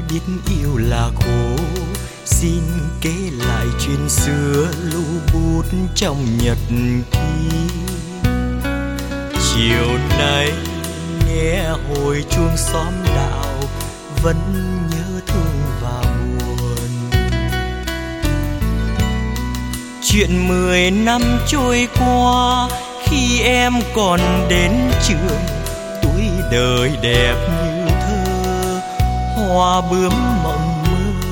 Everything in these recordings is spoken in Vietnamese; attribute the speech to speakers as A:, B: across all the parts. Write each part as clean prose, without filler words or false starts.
A: biết yêu là khổ, xin kể lại chuyện xưa lưu bút trong nhật ký. Chiều nay nghe hồi chuông xóm đạo, vẫn nhớ thương và buồn. Chuyện 10 năm trôi qua, khi em còn đến trường, tuổi đời đẹp như thơ, hoa bướm mộng mơ.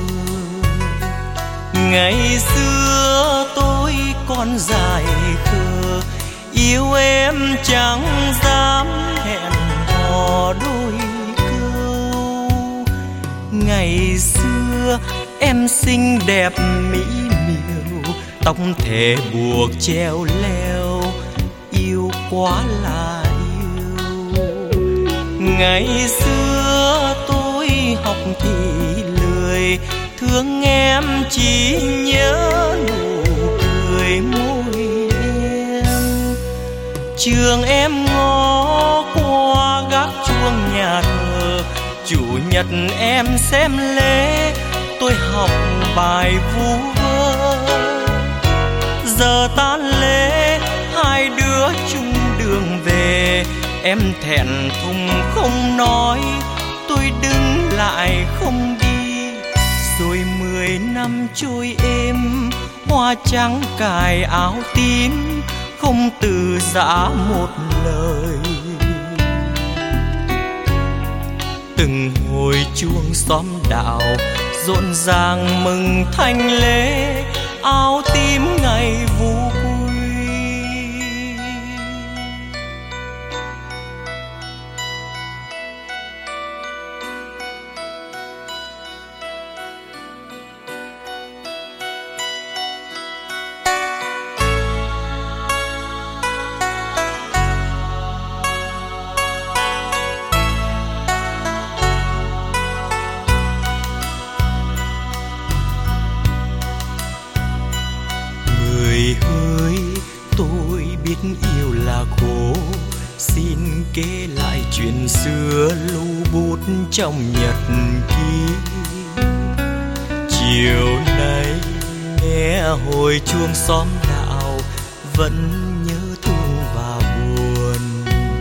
A: Ngày xưa tôi còn dại khờ, yêu em chẳng dám hẹn hò đôi câu. Ngày xưa em xinh đẹp mỹ miều, tóc thề buộc treo leo, yêu quá là yêu. Ngày xưa tôi học thì lười, thương em chỉ nhớ nụ cười môi em. Trường em ngó qua gác chuông nhà thờ, chủ nhật em xem lễ, tôi học bài vu vơ. Giờ tan lễ hai đứa chung đường về, em thẹn thùng không nói, tôi đứng lại không đi. Rồi 10 năm trôi êm, hoa trắng cài áo tím, không từ giã một lời. Từng hồi chuông xóm đạo rộn ràng mừng thanh lễ, áo tím ngày vui. Hỡi tôi biết yêu là khổ, xin kể lại chuyện xưa lưu bút trong nhật ký. Chiều nay nghe hồi chuông xóm đạo, vẫn nhớ thương và buồn.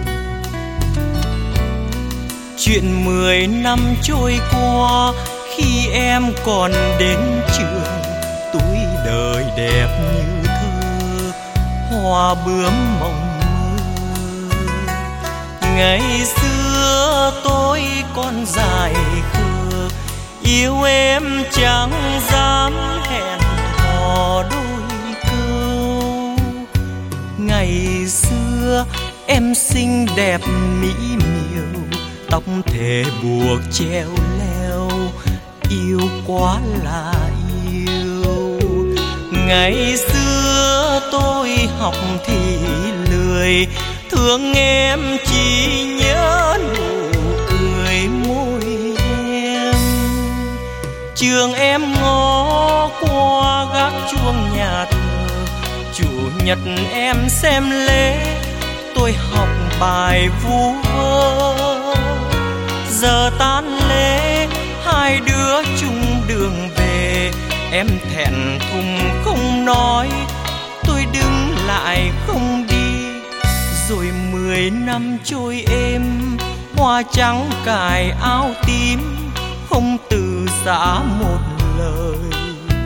A: Chuyện 10 năm trôi qua, khi em còn đến trường, tuổi đời đẹp như thơ, hoa bướm mộng mơ. Ngày xưa tôi còn dại khờ, yêu em chẳng dám hẹn hò đôi câu. Ngày xưa em xinh đẹp mỹ miều, tóc thề buộc treo leo, yêu quá là yêu. Ngày xưa tôi học thì lười, thương em chỉ nhớ nụ cười môi em. Trường em ngó qua gác chuông nhà thờ, chủ nhật em xem lễ, tôi học bài vu vơ. Giờ tan lễ hai đứa chung đường về, em thẹn thùng không nói, tôi đứng lại không đi. Rồi 10 năm trôi êm, hoa trắng cài áo tím, không từ giã một lời.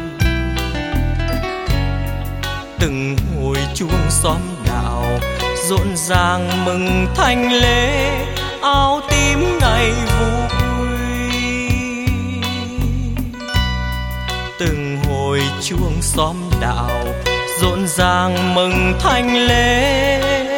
A: Từng hồi chuông xóm đạo rộn ràng mừng thanh lễ, áo tím ngày vui. Từng hồi chuông xóm đạo rộn ràng mừng thanh lễ,